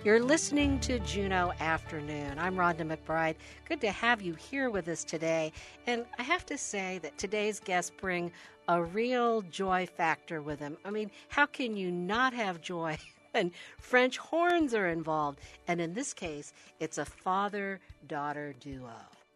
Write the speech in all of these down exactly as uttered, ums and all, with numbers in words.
You're listening to Juneau Afternoon. I'm Rhonda McBride. Good to have you here with us today. And I have to say that today's guests bring a real joy factor with them. I mean, how can you not have joy when French horns are involved? And in this case, it's a father-daughter duo.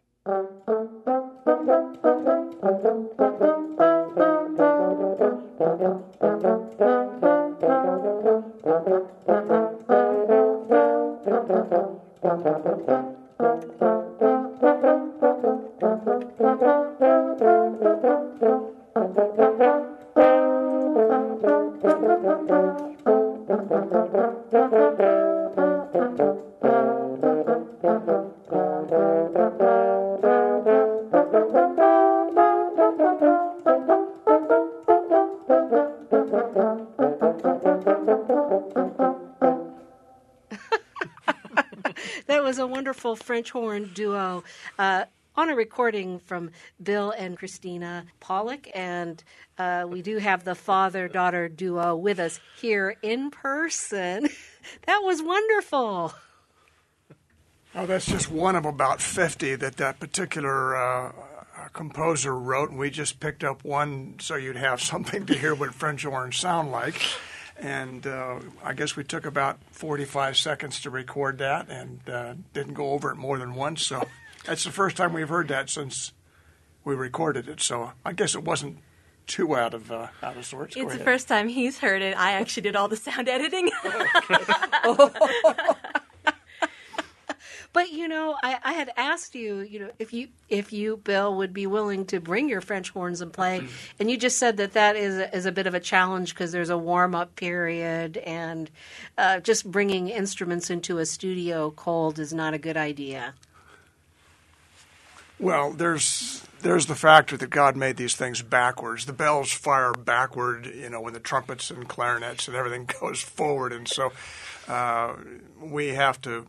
That was a wonderful French horn duo uh, on a recording from Bill and Christina Pollock. And uh, we do have the father-daughter duo with us here in person. That was wonderful. Oh, that's just one of about fifty that that particular uh, composer wrote, and we just picked up one so you'd have something to hear what French horns sound like. And uh, I guess we took about forty-five seconds to record that and uh, didn't go over it more than once. So that's the first time we've heard that since we recorded it. So I guess it wasn't too out of uh, out of sorts. It's the first time he's heard it. I actually did all the sound editing. But, you know, I, I had asked you, you know, if you, if you, Bill, would be willing to bring your French horns and play. And you just said that that is a, is a bit of a challenge because there's a warm-up period and uh, just bringing instruments into a studio cold is not a good idea. Well, there's there's the factor that God made these things backwards. The bells fire backward, you know, when the trumpets and clarinets and everything goes forward. And so uh, we have to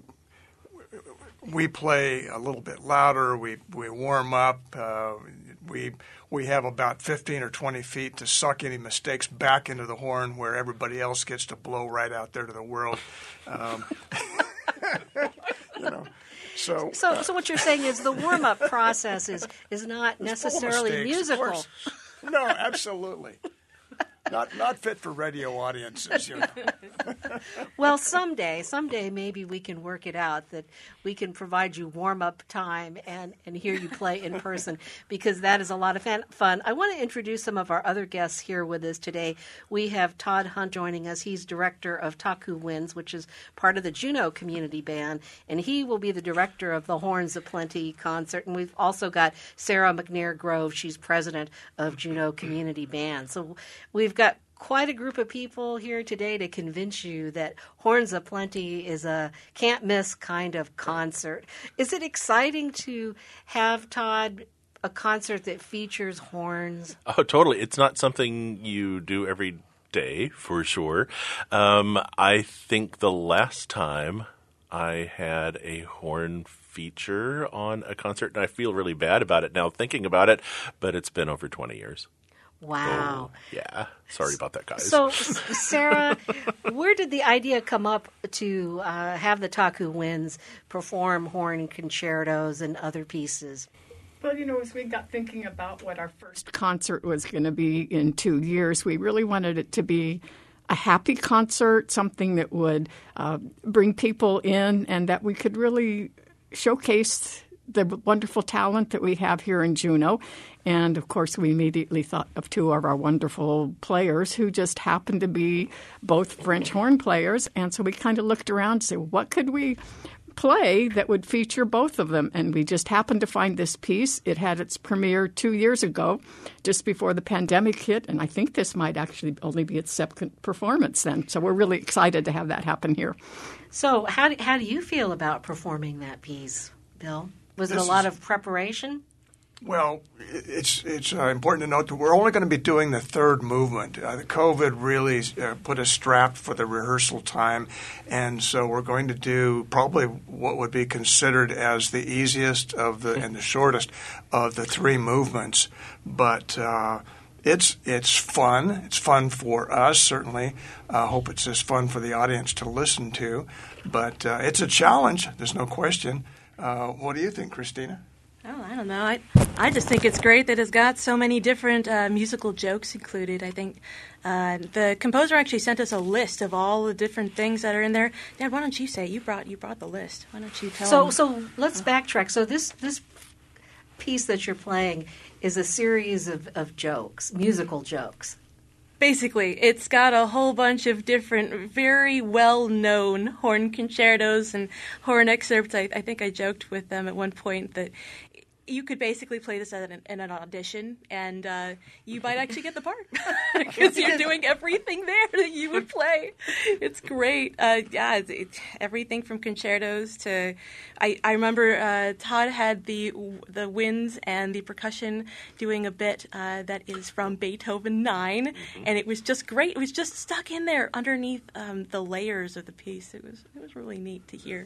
we play a little bit louder. We we warm up. Uh, we we have about fifteen or twenty feet to suck any mistakes back into the horn, where everybody else gets to blow right out there to the world. Um, you know. So, so, uh, so what you're saying is the warm-up process is, is not necessarily mistakes, musical. No, absolutely. Not not fit for radio audiences, you know. Well, someday, someday maybe we can work it out that we can provide you warm-up time and, and hear you play in person because that is a lot of fan, fun. I want to introduce some of our other guests here with us today. We have Todd Hunt joining us. He's director of Taku Winds, which is part of the Juneau Community Band, and he will be the director of the Horns of Plenty concert. And we've also got Sarah McNair Grove. She's president of Juneau Community Band. So we've got quite a group of people here today to convince you that Horns of Plenty is a can't-miss kind of concert. Is it exciting to have, Todd, a concert that features horns? Oh, totally. It's not something you do every day, for sure. Um, I think the last time I had a horn feature on a concert, and I feel really bad about it now thinking about it, but it's been over twenty years. Wow. Oh, yeah. Sorry about that, guys. So, Sarah, where did the idea come up to uh, have the Taku Winds perform horn concertos and other pieces? Well, you know, as we got thinking about what our first concert was going to be in two years, we really wanted it to be a happy concert, something that would uh, bring people in and that we could really showcase the wonderful talent that we have here in Juneau. And, of course, we immediately thought of two of our wonderful players who just happened to be both French horn players. And so we kind of looked around and said, what could we play that would feature both of them? And we just happened to find this piece. It had its premiere two years ago, just before the pandemic hit. And I think this might actually only be its second performance then. So we're really excited to have that happen here. So how do, how do you feel about performing that piece, Bill? Was it a lot of preparation? Well, it's it's uh, important to note that we're only going to be doing the third movement. Uh, the COVID really uh, put us strapped for the rehearsal time, and so we're going to do probably what would be considered as the easiest of the and the shortest of the three movements. But uh, It's it's fun. It's fun for us, certainly. I uh, hope it's as fun for the audience to listen to. But uh, it's a challenge. There's no question. Uh, what do you think, Christina? Oh, I don't know. I I just think it's great that it's got so many different uh, musical jokes included. I think uh, the composer actually sent us a list of all the different things that are in there. Dad, why don't you say you brought you brought the list? Why don't you tell? So them? so let's backtrack. So this this piece that you're playing is a series of, of jokes, musical jokes. Basically, it's got a whole bunch of different, very well-known horn concertos and horn excerpts. I, I think I joked with them at one point that you could basically play this at an, in an audition, and uh, you might actually get the part because you're doing everything there that you would play. It's great. Uh, yeah, it's, it's everything from concertos to. I, I remember uh, Todd had the the winds and the percussion doing a bit uh, that is from Beethoven nine, mm-hmm. and it was just great. It was just stuck in there underneath um, the layers of the piece. It was it was really neat to hear.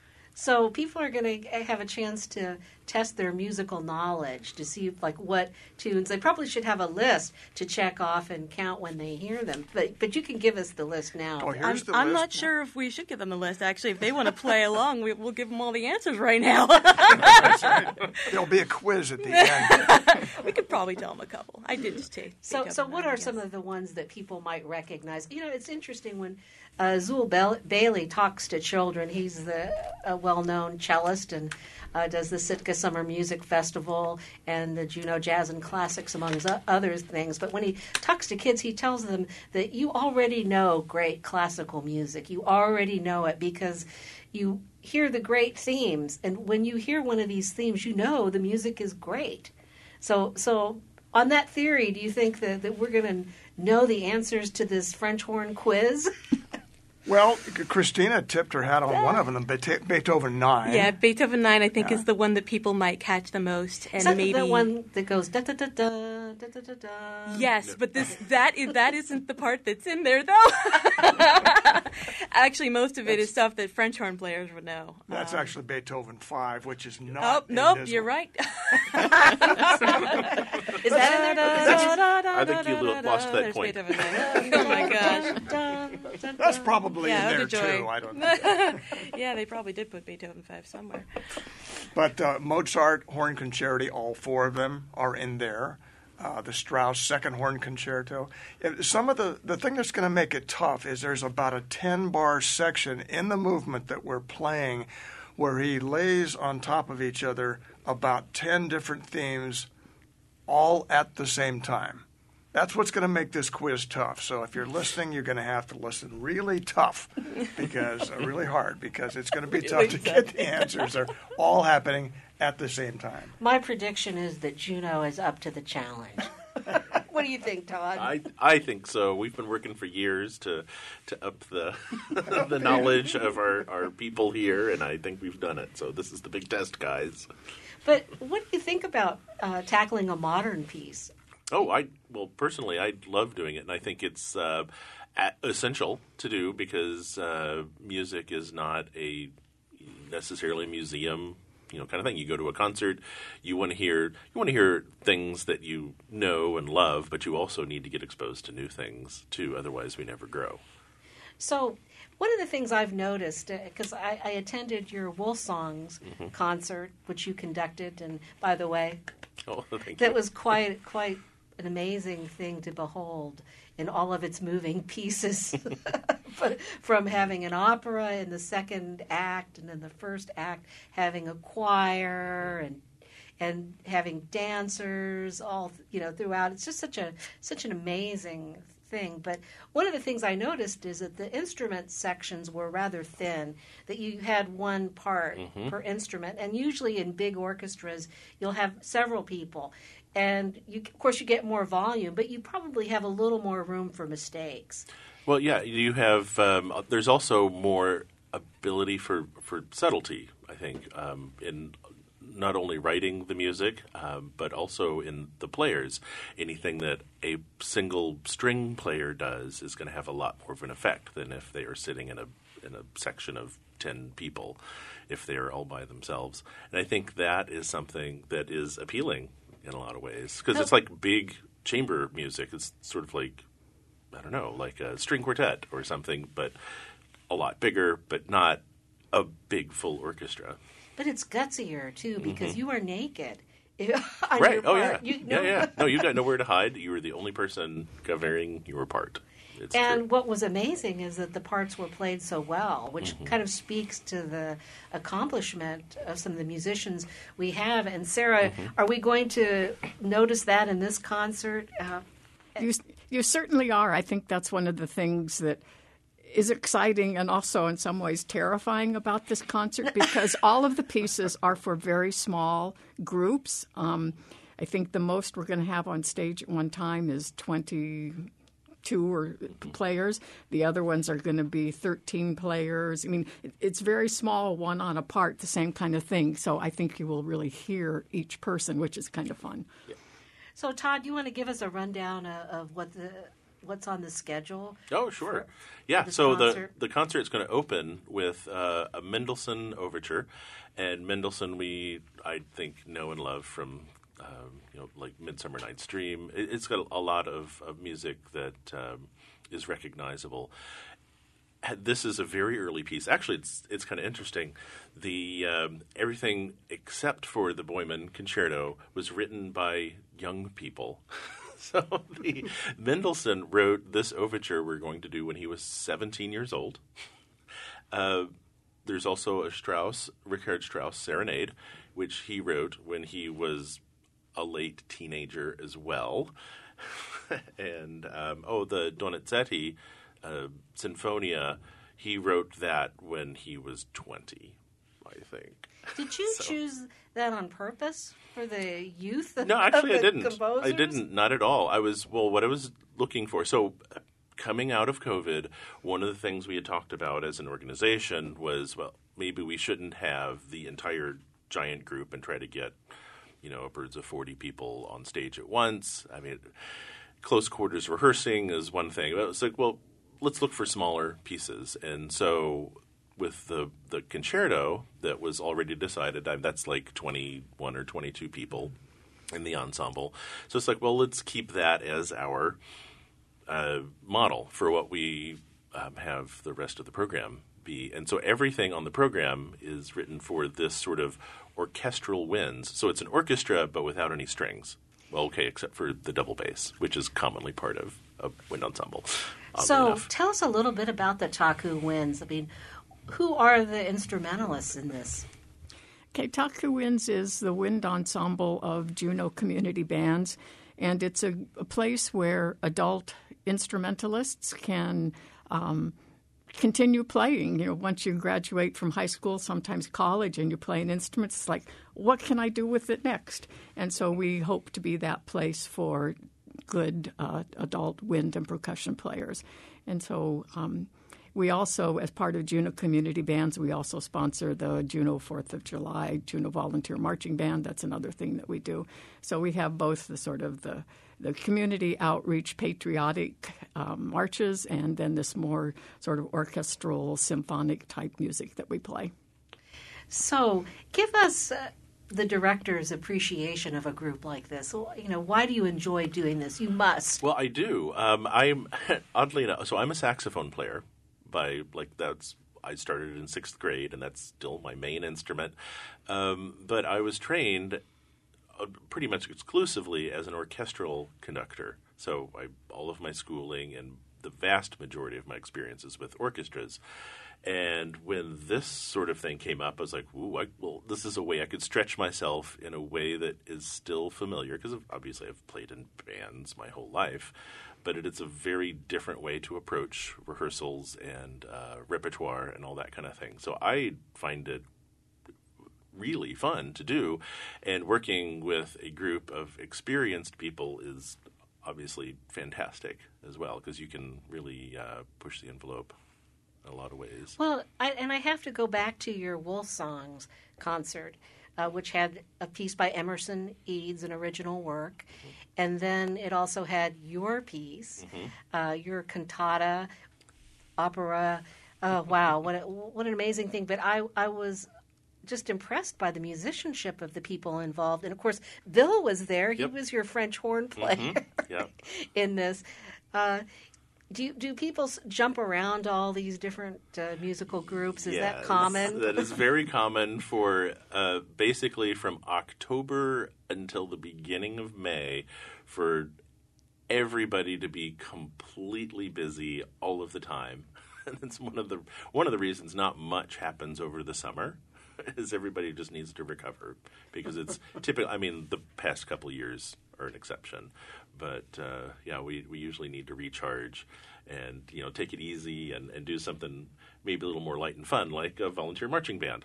So people are going to have a chance to test their musical knowledge to see like what tunes. They probably should have a list to check off and count when they hear them. But but you can give us the list now. Oh, here's I'm, the I'm list. not sure if we should give them the list. Actually, if they want to play along, we, we'll give them all the answers right now. That's right. There'll be a quiz at the end. We could probably tell them a couple. I did just take. So take so up what nine, are yes. some of the ones that people might recognize? You know, it's interesting when uh, Zool Ba- Bailey talks to children. He's the a well-known cellist and uh, does the Sitka Summer Music Festival and the Juneau Jazz and Classics, among other things. But when he talks to kids, he tells them that you already know great classical music. You already know it because you hear the great themes. And when you hear one of these themes, you know the music is great. So, so on that theory, do you think that, that we're going to know the answers to this French horn quiz? Well, Christina tipped her hat on one of them, Beethoven nine. Yeah, Beethoven nine, I think, Yeah. is the one that people might catch the most, and Is that maybe the one that goes da da da da da da da da? Yes, but this that is that isn't the part that's in there though. Actually, most of it is stuff that French horn players would know. That's Um, actually Beethoven five, which is Oh not in nope, this you're one. right. Is that in there? I think you lost that There's point. Beethoven nine. Oh my gosh. That's probably Yeah, in there Ode Joy. too. I don't know. Yeah, they probably did put Beethoven five somewhere. But uh, Mozart Horn Concerti, all four of them are in there. Uh, the Strauss Second Horn Concerto. And some of the the thing that's going to make it tough is there's about a ten bar section in the movement that we're playing, where he lays on top of each other about ten different themes, all at the same time. That's what's going to make this quiz tough. So if you're listening, you're going to have to listen really tough, because uh, really hard, because it's going to be tough to get the answers. They're all happening at the same time. My prediction is that Juneau is up to the challenge. What do you think, Todd? I I think so. We've been working for years to to up the the knowledge of our, our people here, and I think we've done it. So this is the big test, guys. But what do you think about uh, tackling a modern piece? Oh, I well personally, I love doing it, and I think it's uh, a- essential to do because uh, music is not a necessarily a museum, you know, kind of thing. You go to a concert, you want to hear you want to hear things that you know and love, but you also need to get exposed to new things too. Otherwise, we never grow. So, one of the things I've noticed, because I, I attended your Wolf Songs Mm-hmm. concert, which you conducted, and by the way, Oh, thank that you. was quite quite an amazing thing to behold in all of its moving pieces. But from having an opera in the second act, and then the first act having a choir and and having dancers all you know throughout. It's just such a such an amazing thing. But one of the things I noticed is that the instrument sections were rather thin, that you had one part Mm-hmm. per instrument, and usually in big orchestras you'll have several people, and you, of course you get more volume, but you probably have a little more room for mistakes. Well, yeah, you have. Um, there's also more ability for, for subtlety, I think, um, in not only writing the music, um, but also in the players. Anything that a single string player does is going to have a lot more of an effect than if they are sitting in a in a section of ten people, if they are all by themselves. And I think that is something that is appealing in a lot of ways because it's like big chamber music. It's sort of like, I don't know, like a string quartet or something, but a lot bigger, but not a big full orchestra. But it's gutsier, too, because Mm-hmm. you are naked. Right. Oh, yeah. You, yeah, yeah. No, you've got nowhere to hide. You were the only person covering your part. It's And true. what was amazing is that the parts were played so well, which Mm-hmm. kind of speaks to the accomplishment of some of the musicians we have. And Sarah, Mm-hmm. are we going to notice that in this concert? Uh, You, you certainly are. I think that's one of the things that is exciting and also in some ways terrifying about this concert because all of the pieces are for very small groups. Um, I think the most we're going to have on stage at one time is twenty-two or players. The other ones are going to be thirteen players. I mean, it, it's very small, one on a part, the same kind of thing. So I think you will really hear each person, which is kind of fun. Yeah. so, Todd, do you want to give us a rundown of, of what the what's on the schedule? Oh, sure. for- yeah, this so concert? the the concert is going to open with uh, a Mendelssohn overture, and Mendelssohn we I think know and love from um, you know like Midsummer Night's Dream. It, it's got a lot of, of music that um, is recognizable. This is a very early piece. Actually, it's it's kind of interesting. The um, everything except for the Boyman Concerto was written by young people. So the Mendelssohn wrote this overture we're going to do when he was seventeen years old. Uh, there's also a Strauss, Richard Strauss Serenade, which he wrote when he was a late teenager as well. and, um, oh, the Donizetti uh, Sinfonia, he wrote that when he was twenty, I think. Did you So- choose that on purpose for the youth? No, actually, of I the didn't. Composers? I didn't. Not at all. I was well. What I was looking for. So, uh, coming out of COVID, one of the things we had talked about as an organization was, well, maybe we shouldn't have the entire giant group and try to get, you know, upwards of forty people on stage at once. I mean, close quarters rehearsing is one thing. But it's like, well, let's look for smaller pieces, and so. With the, the concerto that was already decided, I, that's like twenty-one or twenty-two people in the ensemble. So it's like, well, let's keep that as our uh, model for what we um, have the rest of the program be. And so everything on the program is written for this sort of orchestral winds. So it's an orchestra, but without any strings. Well, okay, except for the double bass, which is commonly part of a wind ensemble. oddly So, enough. tell us a little bit about the Taku Winds. I mean, who are the instrumentalists in this? Okay, Taku Winds is the wind ensemble of Juneau Community Bands, and it's a, a place where adult instrumentalists can um, continue playing. You know, once you graduate from high school, sometimes college, and you play an instrument, it's like, what can I do with it next? And so we hope to be that place for good uh, adult wind and percussion players. And so um, we also, as part of Juneau Community Bands, we also sponsor the Juneau Fourth of July, Juneau Volunteer Marching Band. That's another thing that we do. So we have both the sort of the, the community outreach patriotic um, marches and then this more sort of orchestral symphonic type music that we play. So, give us uh, the director's appreciation of a group like this. So, you know, why do you enjoy doing this? You must. Well, I do. Um, I'm oddly enough. So I'm a saxophone player. By like that's I started in sixth grade, and that's still my main instrument. Um, but I was trained uh, pretty much exclusively as an orchestral conductor. So I, all of my schooling and the vast majority of my experiences with orchestras. And when this sort of thing came up, I was like, "Ooh, I, well, this is a way I could stretch myself in a way that is still familiar." Because obviously, I've played in bands my whole life, but it is a very different way to approach rehearsals and uh, repertoire and all that kind of thing. So I find it really fun to do, and working with a group of experienced people is obviously fantastic as well because you can really uh, push the envelope in a lot of ways. Well, I, and I have to go back to your Wolf Songs concert, uh, which had a piece by Emerson Eads, an original work, mm-hmm. and then it also had your piece, mm-hmm. uh, your cantata, opera. Oh, wow, what a, what an amazing thing! But I I was just impressed by the musicianship of the people involved. And, of course, Bill was there. He Yep. was your French horn player Mm-hmm. Yep. in this. Uh, do you, do people s- jump around all these different uh, musical groups? Is that Yes, common? That is very common for uh, basically from October until the beginning of May for everybody to be completely busy all of the time. And it's one of the one of the reasons not much happens over the summer is everybody just needs to recover because it's typically, I mean, the past couple of years are an exception. But, uh, yeah, we, we usually need to recharge and, you know, take it easy and, and do something maybe a little more light and fun, like a volunteer marching band.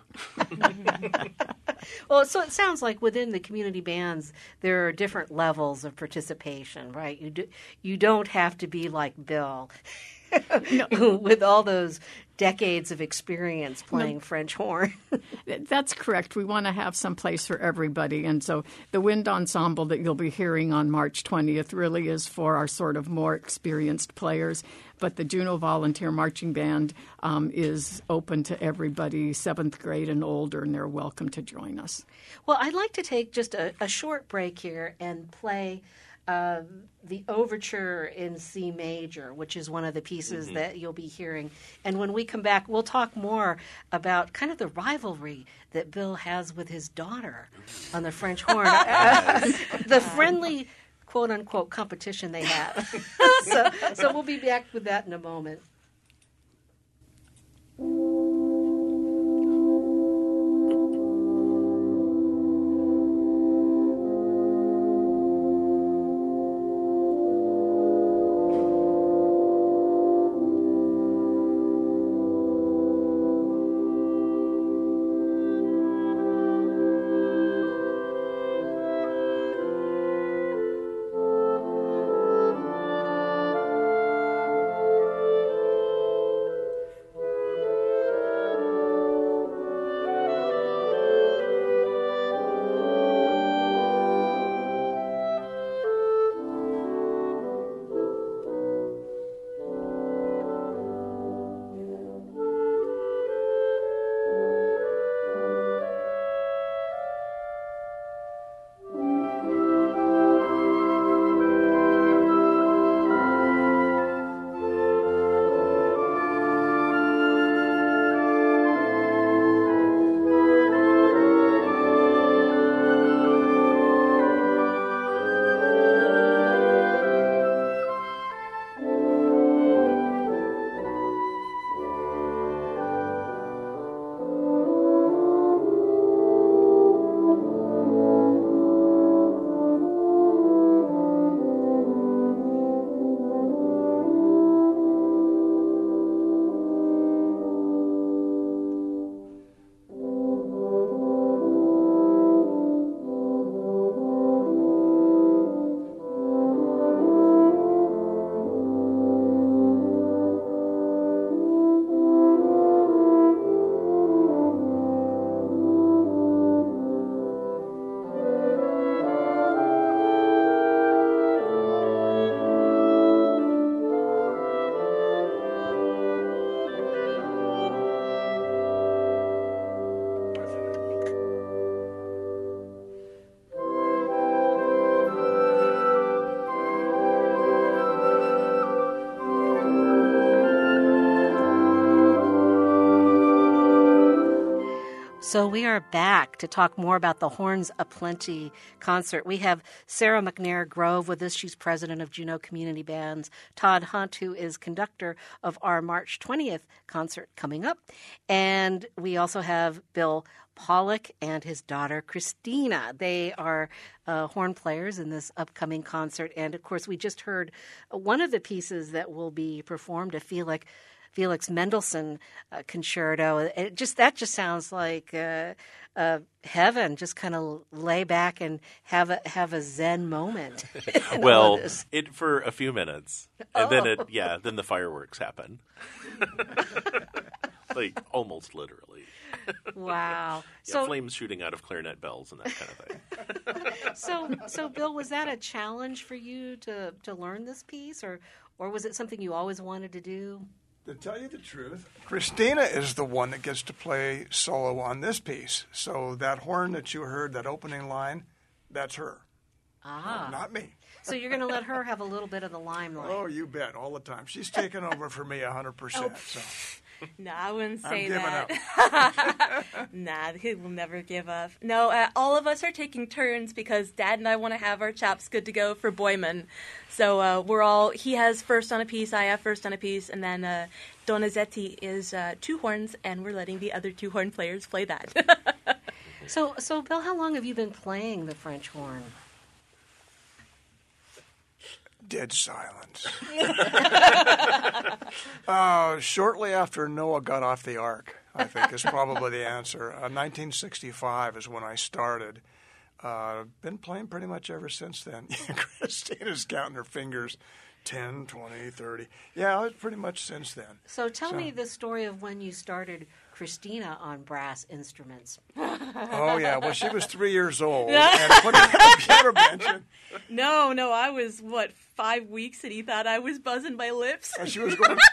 Well, so it sounds like within the community bands, there are different levels of participation, right? You do, you don't have to be like Bill with all those decades of experience playing French horn. That's correct. We want to have some place for everybody. And so the wind ensemble that you'll be hearing on March twentieth really is for our sort of more experienced players. But the Juneau Volunteer Marching Band um, is open to everybody, seventh grade and older, and they're welcome to join us. Well, I'd like to take just a, a short break here and play uh, the overture in C major, which is one of the pieces mm-hmm. that you'll be hearing. And when we come back, we'll talk more about kind of the rivalry that Bill has with his daughter on the French horn. The friendly, quote-unquote, competition they have. so, so we'll be back with that in a moment. So we are back to talk more about the Horns Aplenty concert. We have Sarah McNair Grove with us. She's president of Juneau Community Bands. Todd Hunt, who is conductor of our March twentieth concert coming up. And we also have Bill Pollock and his daughter Christina. They are uh, horn players in this upcoming concert. And, of course, we just heard one of the pieces that will be performed, a Felix Felix Mendelssohn uh, concerto. It just that just sounds like uh, uh, heaven. Just kind of lay back and have a have a Zen moment. Well, it for a few minutes, and oh. then it yeah, then the fireworks happen. Like almost literally. Wow! Yeah, so flames shooting out of clarinet bells and that kind of thing. so, so Bill, was that a challenge for you to to learn this piece, or or was it something you always wanted to do? To tell you the truth, Christina is the one that gets to play solo on this piece. So that horn that you heard, that opening line, that's her. Ah. Not me. So you're going to let her have a little bit of the limelight. Oh, you bet, all the time. She's taken over for me one hundred percent. Oh. So. No, I wouldn't I'm say giving that. up. Nah, he will never give up. No, uh, all of us are taking turns because Dad and I want to have our chops good to go for Boyman. So uh, we're all, he has first on a piece, I have first on a piece, and then uh, Donizetti is uh, two horns, and we're letting the other two horn players play that. So, so Bill, how long have you been playing the French horn? Dead silence. uh, shortly after Noah got off the ark, I think is probably the answer. Uh, nineteen sixty-five is when I started. Uh, been playing pretty much ever since then. Christina's counting her fingers. ten, twenty, thirty. Yeah, it's pretty much since then. So tell So- me the story of when you started Christina on brass instruments. Oh, yeah. Well, she was three years old and put her on the piano bench. And, No, no, I was, what, five weeks and he thought I was buzzing my lips? and she was going,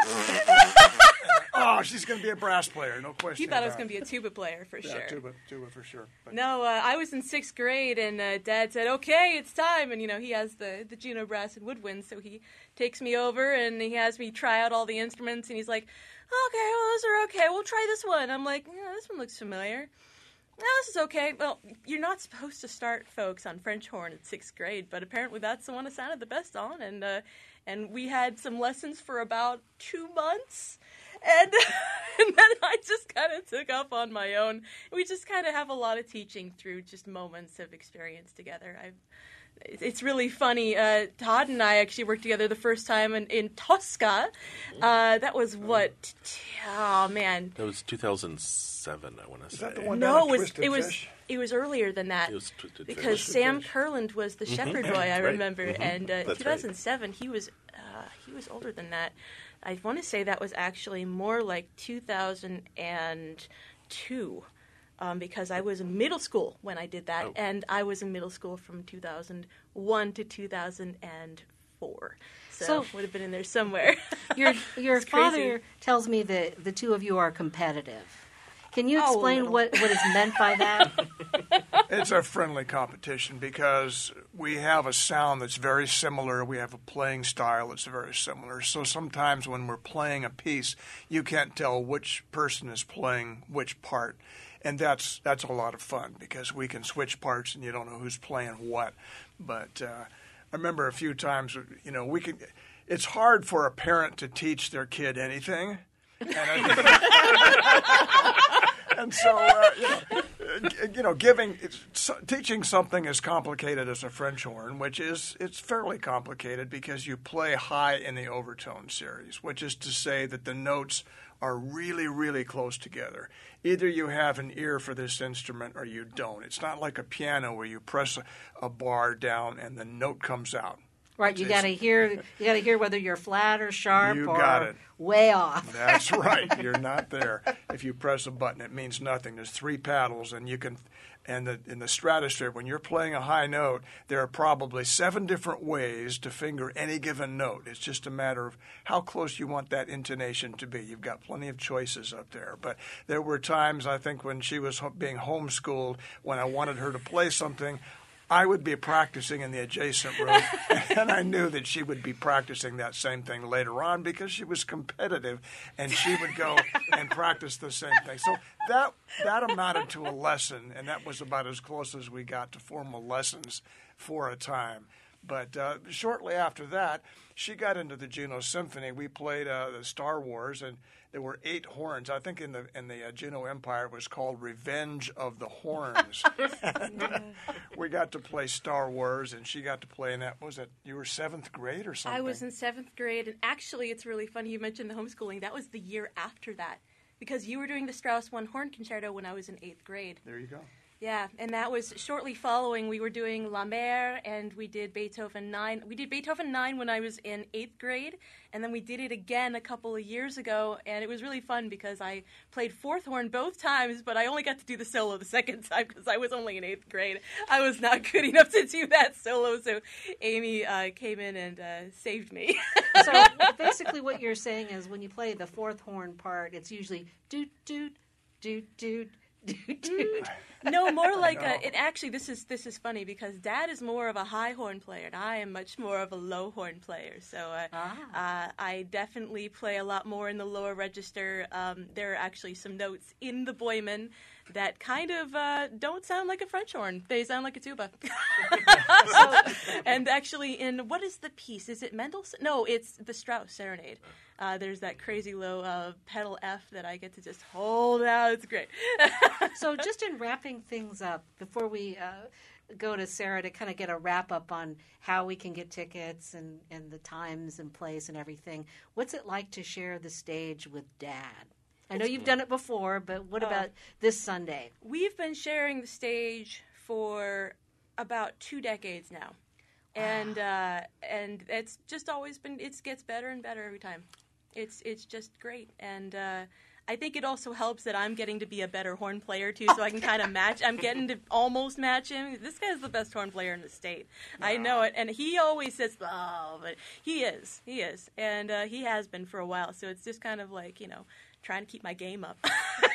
oh, she's going to be a brass player, no question He thought I was about going to be a tuba player for it. sure. Yeah, tuba, tuba for sure. But No, uh, I was in sixth grade, and uh, Dad said, "Okay, it's time." And you know, he has the the Juno brass and woodwind, so he takes me over and he has me try out all the instruments, and he's like, "Okay, well, those are okay. We'll try this one." I'm like, "Yeah, this one looks familiar. No, this is okay." Well, you're not supposed to start, folks, on French horn at sixth grade, but apparently that's the one it sounded the best on, and uh, and we had some lessons for about two months. And, and then I just kind of took up on my own. We just kind of have a lot of teaching through just moments of experience together. I've, it's really funny. Uh, Todd and I actually worked together the first time in, in Tosca. Uh, that was what? Oh man, That was two thousand seven, I want to is say. that the one no, down it at was Twisted it was Fish? it was earlier than that. It was Twisted Fish. because Twisted Sam Fish. Kurland was the shepherd boy. I Right. remember, Mhm. and uh, That's two thousand seven he was uh, he was older than that. I want to say that was actually more like two thousand two. Um, because I was in middle school when I did that, Oh. and I was in middle school from two thousand one to two thousand four. So, So- would have been in there somewhere. Your your It's crazy. father tells me that the two of you are competitive. Can you Oh, a explain little. what, what is meant by that? It's a friendly competition because we have a sound that's very similar. We have a playing style that's very similar. So sometimes when we're playing a piece, you can't tell which person is playing which part. And that's that's a lot of fun because we can switch parts and you don't know who's playing what. But uh, I remember a few times, you know, we can. It's hard for a parent to teach their kid anything. And, I, and so, uh, you know, g- you know, giving it's, teaching something as complicated as a French horn, which is it's fairly complicated because you play high in the overtone series, which is to say that the notes are really, really close together. Either you have an ear for this instrument or you don't. It's not like a piano where you press a, a bar down and the note comes out. Right, you got to hear you got to hear whether you're flat or sharp You or got it. way off. That's right. You're not there. If you press a button, it means nothing. There's three paddles, and you can. And the, in the stratosphere, when you're playing a high note, there are probably seven different ways to finger any given note. It's just a matter of how close you want that intonation to be. You've got plenty of choices up there. But there were times, I think, when she was ho- being homeschooled, when I wanted her to play something, I would be practicing in the adjacent room, and I knew that she would be practicing that same thing later on because she was competitive, and she would go and practice the same thing. So that that amounted to a lesson, and that was about as close as we got to formal lessons for a time. But uh, shortly after that, she got into the Juno Symphony. We played uh, the Star Wars, and there were eight horns. I think in the in the uh, Juno Empire it was called Revenge of the Horns. And, uh, we got to play Star Wars, and she got to play in that. Was it you were seventh grade or something? I was in seventh grade, and actually, it's really funny you mentioned the homeschooling. That was the year after that, because you were doing the Strauss One Horn Concerto when I was in eighth grade. There you go. Yeah, and that was shortly following. We were doing La Mer, and we did Beethoven nine. We did Beethoven nine when I was in eighth grade, and then we did it again a couple of years ago, and it was really fun because I played fourth horn both times, but I only got to do the solo the second time because I was only in eighth grade. I was not good enough to do that solo, so Amy uh, came in and uh, saved me. So basically what you're saying is when you play the fourth horn part, it's usually doot, doot, doot, doot, doot, doot. No, more like a, it actually, this is this is funny because Dad is more of a high horn player and I am much more of a low horn player. So uh, ah. uh, I definitely play a lot more in the lower register. Um, there are actually some notes in the Boyman that kind of uh, don't sound like a French horn. They sound like a tuba. so, and actually in, what is the piece? Is it Mendelssohn? No, it's the Strauss Serenade. Uh, there's that crazy low uh, pedal F that I get to just hold out. It's great. So just in wrapping things up, before we uh, go to Sarah to kind of get a wrap-up on how we can get tickets and, and the times and place and everything, what's it like to share the stage with Dad? I know you've done it before, but what about uh, this Sunday? We've been sharing the stage for about two decades now. Wow. And uh, and it's just always been, it gets better and better every time. It's it's just great. And uh, I think it also helps that I'm getting to be a better horn player, too, so I can kind of match. I'm getting to almost match him. This guy's the best horn player in the state. Wow. I know it. And he always says, oh, but he is. He is. And uh, he has been for a while. So it's just kind of like, you know, trying to keep my game up.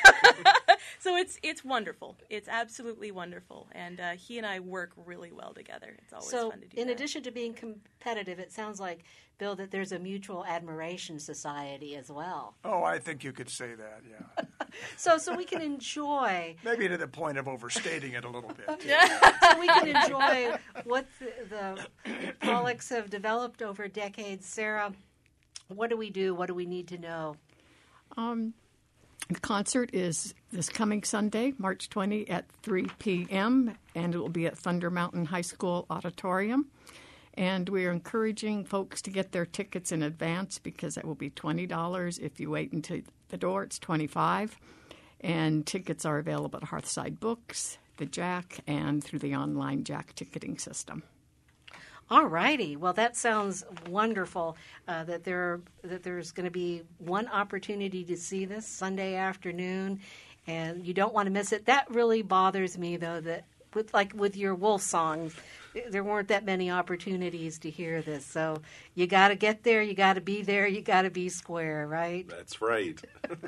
So it's it's wonderful. It's absolutely wonderful. And uh, he and I work really well together. It's always so fun to do in that. addition to being competitive, it sounds like, Bill, that there's a mutual admiration society as well. Oh, I think you could say that, yeah. so so we can enjoy... Maybe to the point of overstating it a little bit. So we can enjoy what the, the Pollocks have developed over decades. Sarah, what do we do? What do we need to know? Um, the concert is this coming Sunday, March twentieth at three p.m., and it will be at Thunder Mountain High School Auditorium. And we are encouraging folks to get their tickets in advance because it will be twenty dollars. If you wait until the door, it's twenty-five dollars. And tickets are available at Hearthside Books, the Jack, and through the online Jack ticketing system. All righty. Well, that sounds wonderful. Uh, that there that there's going to be one opportunity to see this Sunday afternoon, and you don't want to miss it. That really bothers me, though. That with like with your Wolf songs, there weren't that many opportunities to hear this. So you got to get there. You got to be there. You got to be square, right? That's right.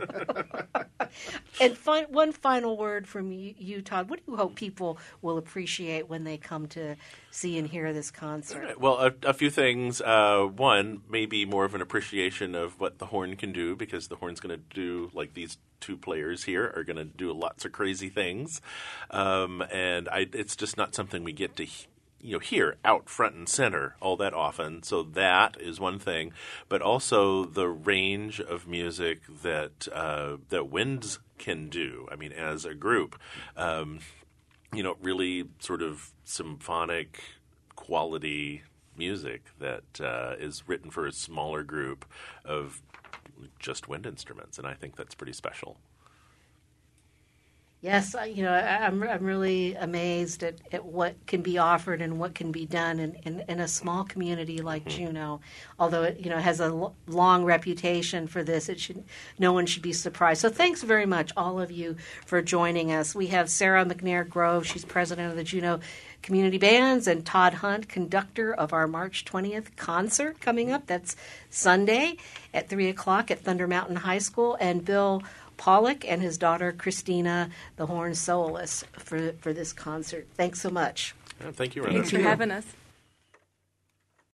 And fi- one final word from you, you, Todd. What do you hope people will appreciate when they come to see and hear this concert? Well, a, a few things. Uh, one, maybe more of an appreciation of what the horn can do, because the horn's going to do, like these two players here are going to do lots of crazy things. Um, and I, it's just not something we get to you know, here out front and center all that often. So that is one thing, but also the range of music that uh, that Winds can do. I mean, as a group, um, you know, really sort of symphonic quality music that uh, is written for a smaller group of just wind instruments, and I think that's pretty special. Yes, you know, I'm I'm really amazed at, at what can be offered and what can be done in, in, in a small community like Juneau. Although it, you know, has a l- long reputation for this, it should no one should be surprised. So thanks very much, all of you, for joining us. We have Sarah McNair Grove, she's president of the Juneau Community Bands, and Todd Hunt, conductor of our March twentieth concert coming up. That's Sunday at three o'clock at Thunder Mountain High School, and Bill Pollock and his daughter Christina, the horn soloist, for for this concert. Thanks so much. Yeah, thank you, Rhonda. Thanks for having us.